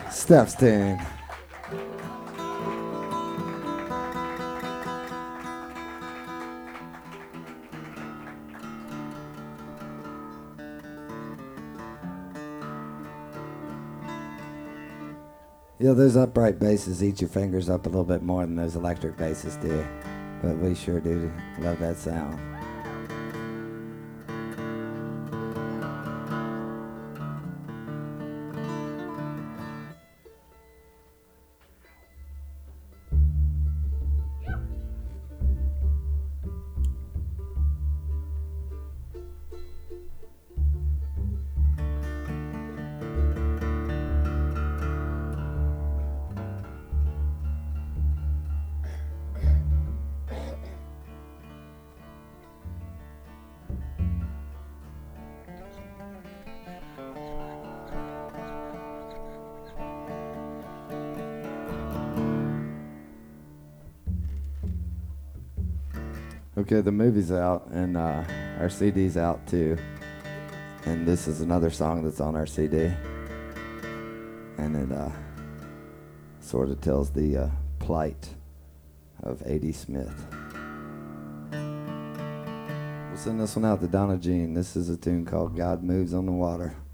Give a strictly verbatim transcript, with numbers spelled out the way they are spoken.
Steph's tune. Yeah, those upright basses eat your fingers up a little bit more than those electric basses do. But we sure do love that sound. Okay, the movie's out, and uh, our C D's out too. And this is another song that's on our C D. And it uh, sort of tells the uh, plight of A D Smith. We'll send this one out to Donna Jean. This is a tune called God Moves on the Water.